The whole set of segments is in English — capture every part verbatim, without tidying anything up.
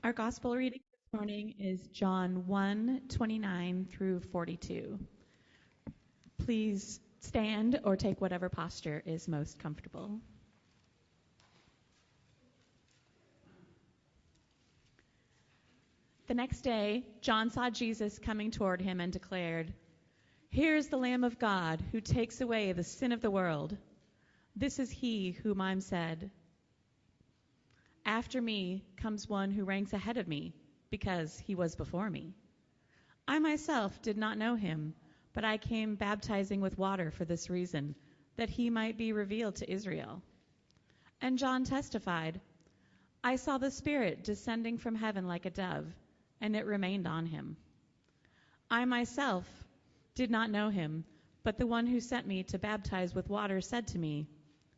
Our gospel reading this morning is John one twenty-nine through forty-two. Please stand or take whatever posture is most comfortable. The next day, John saw Jesus coming toward him and declared, "Here is the Lamb of God who takes away the sin of the world. This is he whom I said, 'After me comes one who ranks ahead of me, because he was before me.' I myself did not know him, but I came baptizing with water for this reason, that he might be revealed to Israel." And John testified, "I saw the Spirit descending from heaven like a dove, and it remained on him. I myself did not know him, but the one who sent me to baptize with water said to me,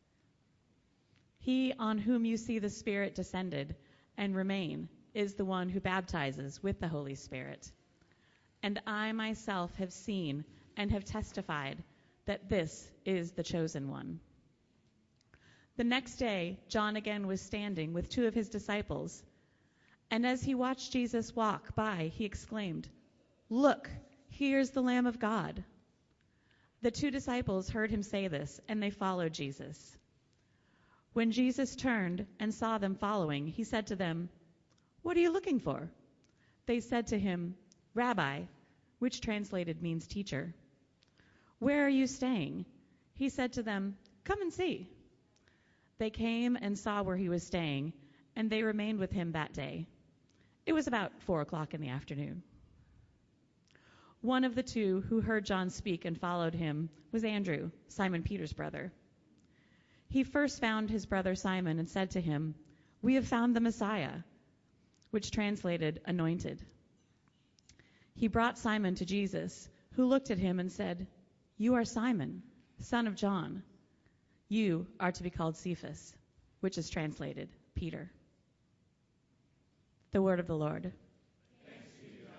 'He on whom you see the Spirit descended and remain is the one who baptizes with the Holy Spirit.' And I myself have seen and have testified that this is the chosen one." The next day, John again was standing with two of his disciples. And as he watched Jesus walk by, he exclaimed, "Look, here's the Lamb of God." The two disciples heard him say this, and they followed Jesus. When Jesus turned and saw them following, he said to them, "What are you looking for?" They said to him, "Rabbi," which translated means teacher, "where are you staying?" He said to them, "Come and see." They came and saw where he was staying, and they remained with him that day. It was about four o'clock in the afternoon. One of the two who heard John speak and followed him was Andrew, Simon Peter's brother. He first found his brother Simon and said to him, "We have found the Messiah," which translated anointed. He brought Simon to Jesus, who looked at him and said, "You are Simon, son of John. You are to be called Cephas," which is translated Peter. The word of the Lord. Thanks be to God.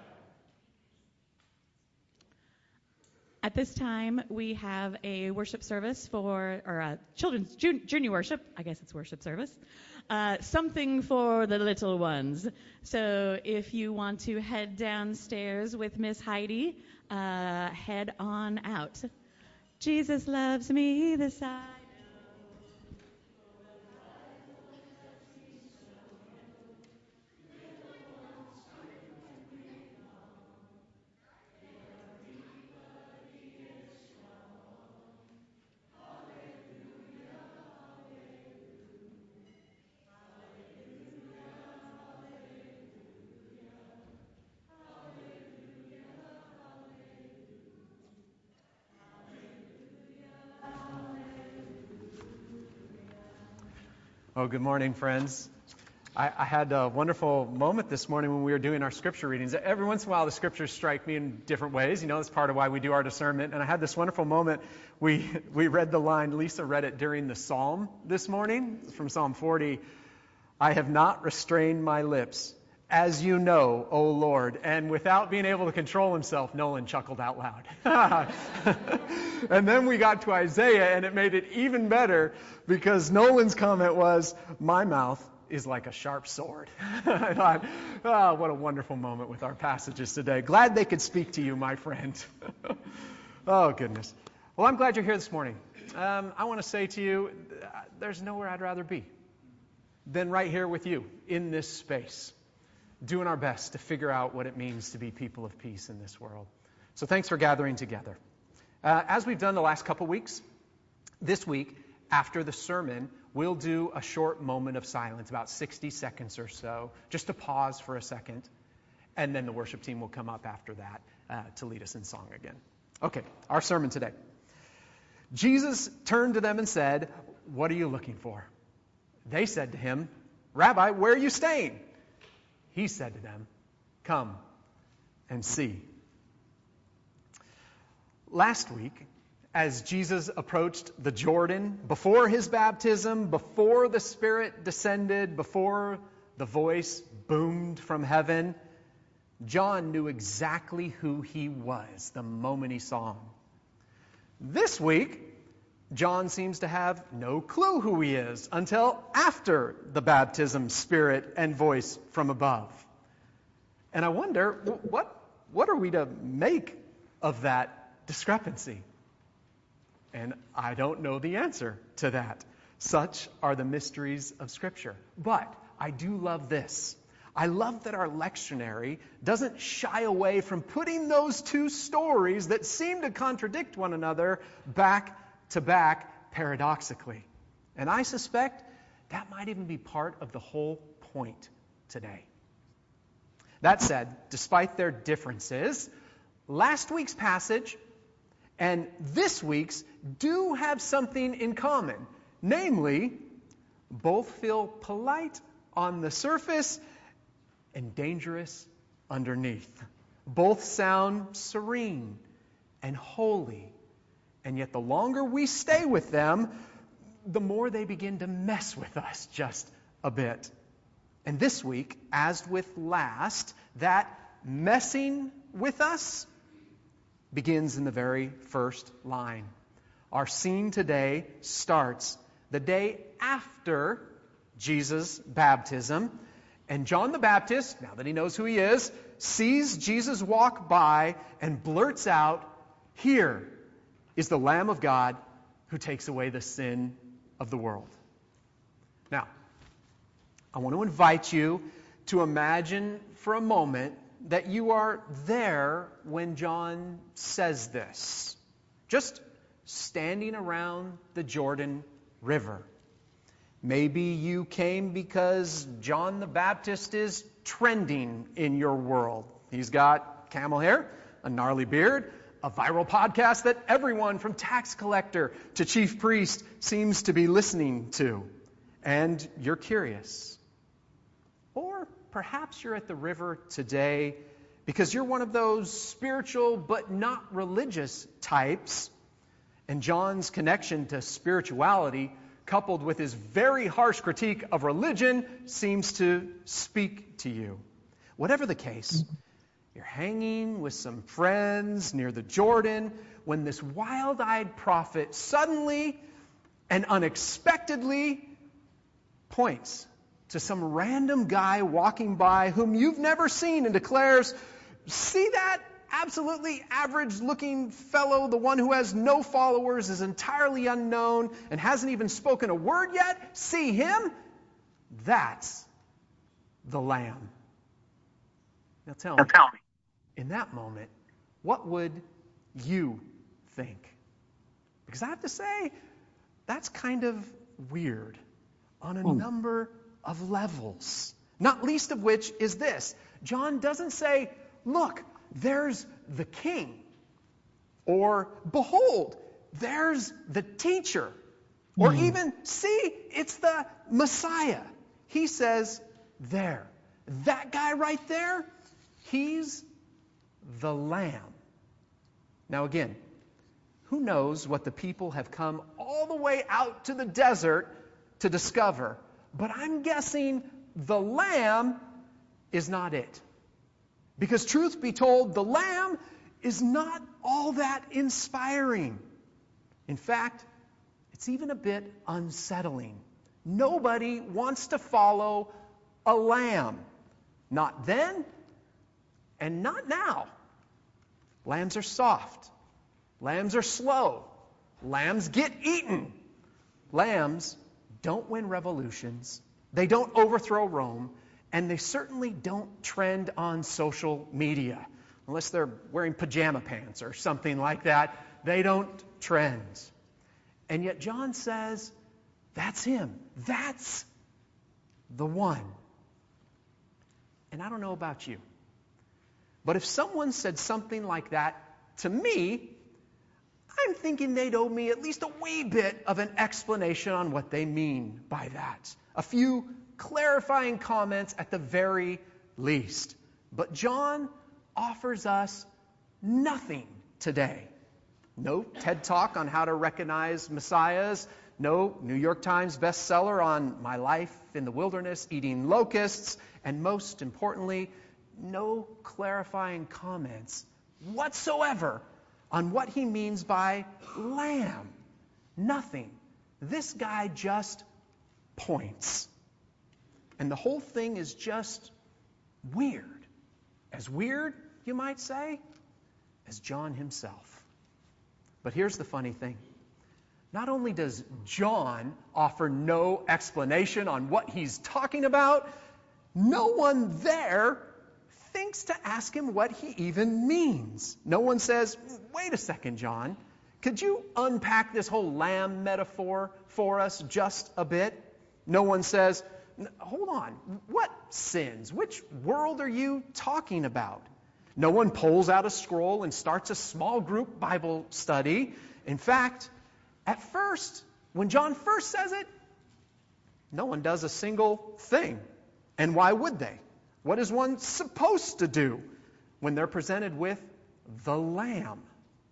At this time, we have a worship service for, or a children's jun- junior worship. I guess it's worship service. Uh, something for the little ones. So if you want to head downstairs with Miss Heidi, uh, head on out. Jesus loves me, this I know. Oh, good morning, friends. I, I had a wonderful moment this morning when we were doing our scripture readings. Every once in a while, the scriptures strike me in different ways. You know, that's part of why we do our discernment. And I had this wonderful moment. We we read the line, Lisa read it during the psalm this morning, from Psalm forty. "I have not restrained my lips, as you know, O Lord." And without being able to control himself, Nolan chuckled out loud. And then we got to Isaiah, and it made it even better because Nolan's comment was, "My mouth is like a sharp sword." I thought, oh, what a wonderful moment with our passages today. Glad they could speak to you, my friend. Oh, goodness. Well, I'm glad you're here this morning. Um, I want to say to you, there's nowhere I'd rather be than right here with you in this space, doing our best to figure out what it means to be people of peace in this world. So thanks for gathering together. Uh, as we've done the last couple weeks, this week, after the sermon, we'll do a short moment of silence, about sixty seconds or so, just to pause for a second, and then the worship team will come up after that uh, to lead us in song again. Okay, our sermon today. Jesus turned to them and said, "What are you looking for?" They said to him, "Rabbi, where are you staying?" He said to them, "Come and see." Last week, as Jesus approached the Jordan, before his baptism, before the Spirit descended, before the voice boomed from heaven, John knew exactly who he was the moment he saw him. This week, John seems to have no clue who he is until after the baptism, spirit, and voice from above. And I wonder, what, what are we to make of that discrepancy? And I don't know the answer to that. Such are the mysteries of Scripture. But I do love this. I love that our lectionary doesn't shy away from putting those two stories that seem to contradict one another back to back paradoxically. And I suspect that might even be part of the whole point today. That said, despite their differences, last week's passage and this week's do have something in common. Namely, both feel polite on the surface and dangerous underneath. Both sound serene and holy. And yet the longer we stay with them, the more they begin to mess with us just a bit. And this week, as with last, that messing with us begins in the very first line. Our scene today starts the day after Jesus' baptism. And John the Baptist, now that he knows who he is, sees Jesus walk by and blurts out, "Here is the Lamb of God who takes away the sin of the world." Now, I want to invite you to imagine for a moment that you are there when John says this. Just standing around the Jordan River. Maybe you came because John the Baptist is trending in your world. He's got camel hair, a gnarly beard, a viral podcast that everyone from tax collector to chief priest seems to be listening to. And you're curious. Or perhaps you're at the river today because you're one of those spiritual but not religious types. And John's connection to spirituality, coupled with his very harsh critique of religion, seems to speak to you. Whatever the case, you're hanging with some friends near the Jordan when this wild-eyed prophet suddenly and unexpectedly points to some random guy walking by whom you've never seen and declares, "See that absolutely average-looking fellow, the one who has no followers, is entirely unknown, and hasn't even spoken a word yet? See him? That's the Lamb." Now tell me, tell me, in that moment, what would you think? Because I have to say, that's kind of weird on a number of levels. Not least of which is this. John doesn't say, "Look, there's the king," or "Behold, there's the teacher," or mm. even, "See, it's the Messiah." He says, "There, that guy right there, he's the Lamb." Now again, who knows what the people have come all the way out to the desert to discover, but I'm guessing the Lamb is not it. Because truth be told, the Lamb is not all that inspiring. In fact, it's even a bit unsettling. Nobody wants to follow a lamb. Not then, and not now. Lambs are soft. Lambs are slow. Lambs get eaten. Lambs don't win revolutions. They don't overthrow Rome. And they certainly don't trend on social media. Unless they're wearing pajama pants or something like that, they don't trend. And yet John says, that's him. That's the one. And I don't know about you, but if someone said something like that to me, I'm thinking they'd owe me at least a wee bit of an explanation on what they mean by that. A few clarifying comments at the very least. But John offers us nothing today. No TED Talk on how to recognize messiahs. No New York Times bestseller on my life in the wilderness eating locusts. And most importantly, no clarifying comments whatsoever on what he means by lamb. nothing. This guy just points. And the whole thing is just weird. As weird, you might say, as John himself. But here's the funny thing. Not only does John offer no explanation on what he's talking about, no one there thinks to ask him what he even means. No one says, wait a second, John, could you unpack this whole lamb metaphor for us just a bit? No one says, hold on, what sins? Which world are you talking about? No one pulls out a scroll and starts a small group Bible study. In fact, at first, when John first says it, no one does a single thing. And why would they? What is one supposed to do when they're presented with the Lamb?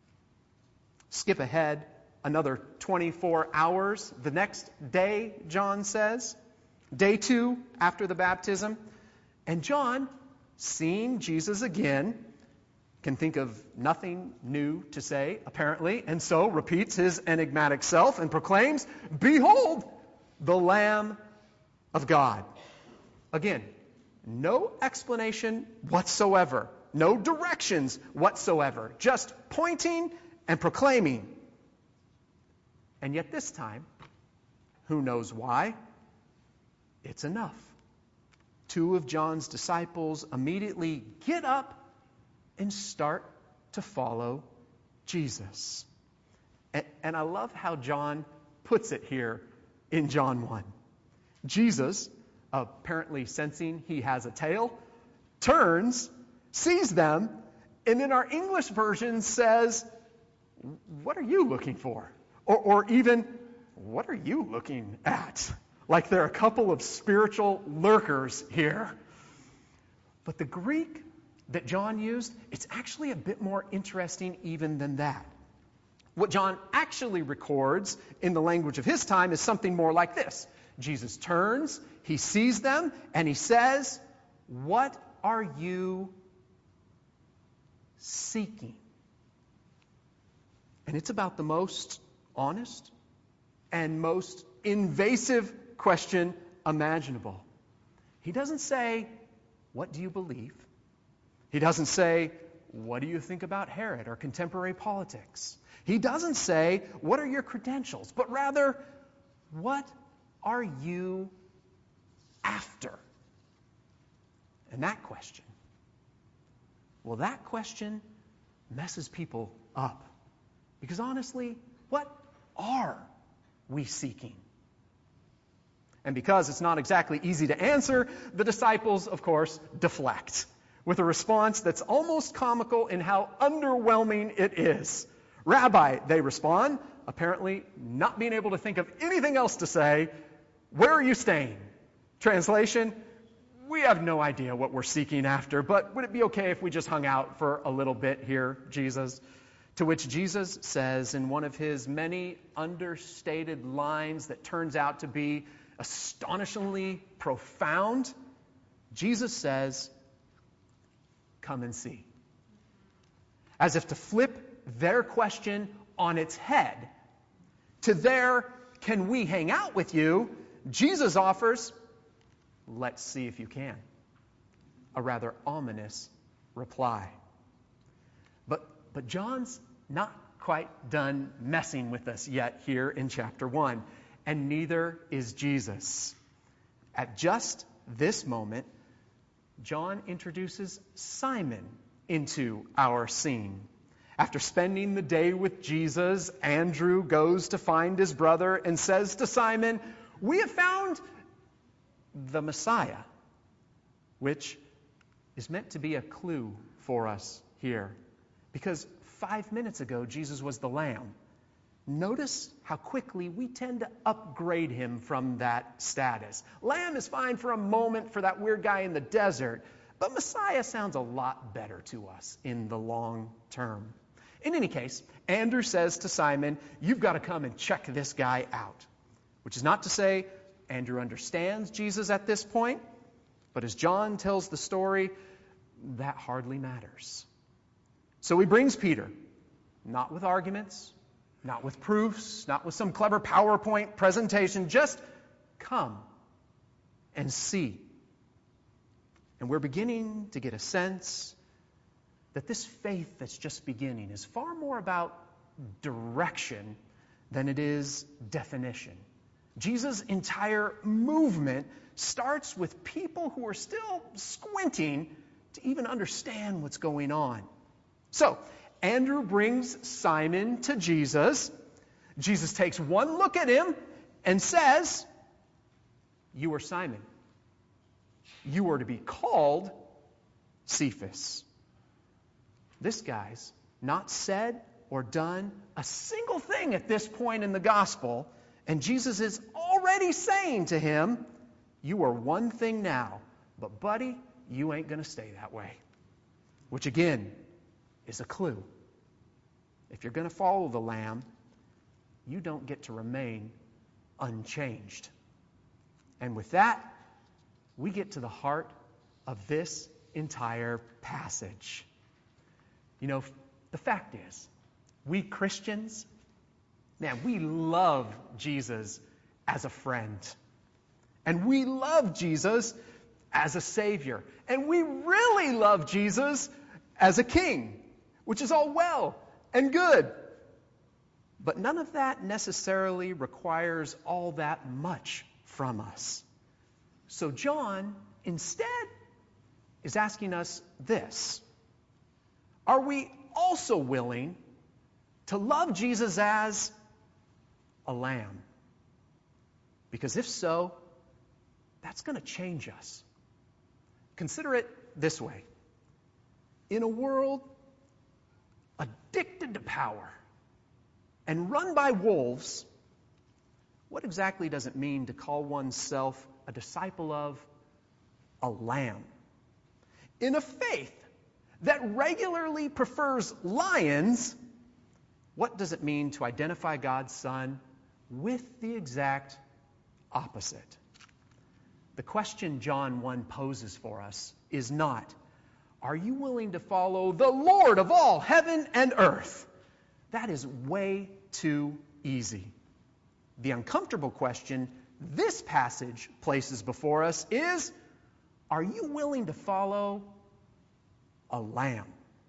Skip ahead another twenty-four hours. The next day, John says, day two after the baptism. And John, seeing Jesus again, can think of nothing new to say, apparently, and so repeats his enigmatic self and proclaims, behold, the Lamb of God. Again, no explanation whatsoever, no directions whatsoever, just pointing and proclaiming. And yet this time, who knows why, it's enough. Two of John's disciples immediately get up and start to follow Jesus. And, and I love how John puts it here in John one. Jesus, apparently sensing he has a tail, turns, sees them, and in our English version says, what are you looking for? Or, or even, what are you looking at? Like there are a couple of spiritual lurkers here. But the Greek that John used, it's actually a bit more interesting even than that. What John actually records in the language of his time is something more like this. Jesus turns, he sees them, and he says, what are you seeking? And it's about the most honest and most invasive question imaginable. He doesn't say, what do you believe? He doesn't say, what do you think about Herod or contemporary politics? He doesn't say, what are your credentials? But rather, what are you after? And that question, well, that question messes people up. Because honestly, what are we seeking? And because it's not exactly easy to answer, the disciples, of course, deflect with a response that's almost comical in how underwhelming it is. Rabbi, they respond, apparently not being able to think of anything else to say, where are you staying? Translation, we have no idea what we're seeking after, but would it be okay if we just hung out for a little bit here, Jesus? To which Jesus says in one of his many understated lines that turns out to be astonishingly profound, Jesus says, come and see. As if to flip their question on its head. To their, can we hang out with you? Jesus offers, let's see if you can. A rather ominous reply. But, but John's not quite done messing with us yet here in chapter one. And neither is Jesus. At just this moment, John introduces Simon into our scene. After spending the day with Jesus, Andrew goes to find his brother and says to Simon, we have found the Messiah, which is meant to be a clue for us here. Because five minutes ago, Jesus was the Lamb. Notice how quickly we tend to upgrade him from that status. Lamb is fine for a moment for that weird guy in the desert, but Messiah sounds a lot better to us in the long term. In any case, Andrew says to Simon, you've got to come and check this guy out. Which is not to say Andrew understands Jesus at this point, but as John tells the story, that hardly matters. So he brings Peter, not with arguments, not with proofs, not with some clever PowerPoint presentation. Just come and see. And we're beginning to get a sense that this faith that's just beginning is far more about direction than it is definition. Jesus' entire movement starts with people who are still squinting to even understand what's going on. So, Andrew brings Simon to Jesus. Jesus takes one look at him and says, "You are Simon. You are to be called Cephas." This guy's not said or done a single thing at this point in the gospel, and Jesus is already saying to him, "You are one thing now, but buddy, you ain't going to stay that way." Which again is a clue. If you're going to follow the Lamb, you don't get to remain unchanged. And with that, we get to the heart of this entire passage. You know, the fact is, we Christians, man, we love Jesus as a friend. And we love Jesus as a Savior. And we really love Jesus as a King, which is all well and good. But none of that necessarily requires all that much from us. So John, instead, is asking us this: are we also willing to love Jesus as a lamb? Because if so, that's going to change us. Consider it this way. In a world addicted to power and run by wolves, what exactly does it mean to call oneself a disciple of a lamb? In a faith that regularly prefers lions, what does it mean to identify God's Son with the exact opposite? The question John one poses for us is not, are you willing to follow the Lord of all heaven and earth? That is way too easy. The uncomfortable question this passage places before us is, are you willing to follow a lamb?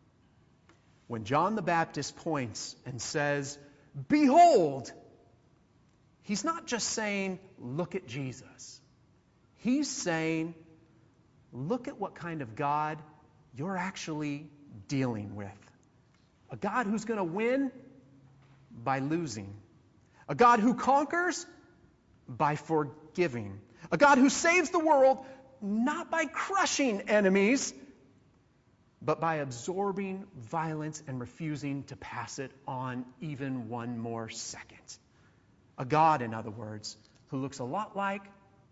When John the Baptist points and says, "Behold," he's not just saying, "Look at Jesus." He's saying, look at what kind of God you're actually dealing with. A God who's going to win by losing. A God who conquers by forgiving. A God who saves the world not by crushing enemies, but by absorbing violence and refusing to pass it on even one more second. A God, in other words, who looks a lot like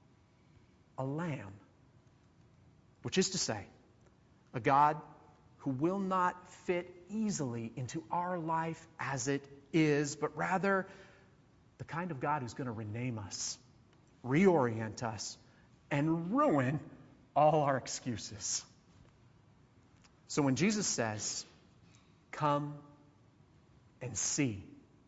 a lamb. Which is to say, a God who will not fit easily into our life as it is, but rather the kind of God who's going to rename us, reorient us, and ruin all our excuses. So when Jesus says, "Come and see,"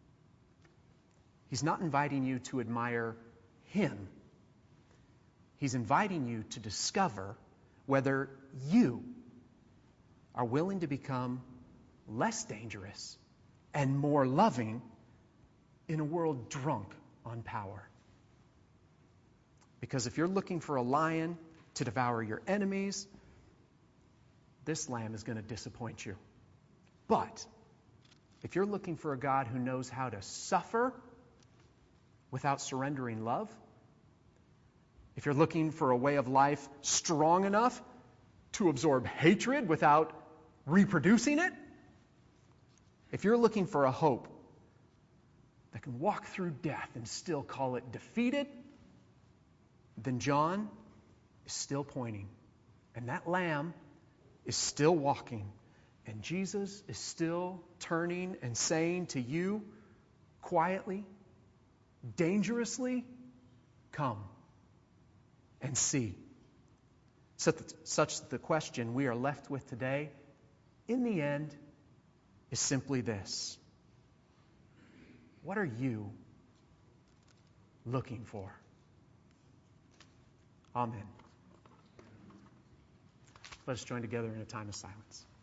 he's not inviting you to admire him. He's inviting you to discover whether you are willing to become less dangerous and more loving in a world drunk on power. Because if you're looking for a lion to devour your enemies, this lamb is going to disappoint you. But if you're looking for a God who knows how to suffer without surrendering love, if you're looking for a way of life strong enough to absorb hatred without reproducing it, if you're looking for a hope that can walk through death and still call it defeated, then John is still pointing. And that lamb is still walking. And Jesus is still turning and saying to you, quietly, dangerously, "Come and see." Such the question we are left with today, in the end, is simply this: What are you looking for? Amen. Let us join together in a time of silence.